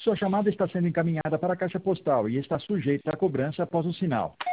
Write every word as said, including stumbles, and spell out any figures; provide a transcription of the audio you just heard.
Sua chamada está sendo encaminhada para a caixa postal e está sujeita à cobrança após o sinal.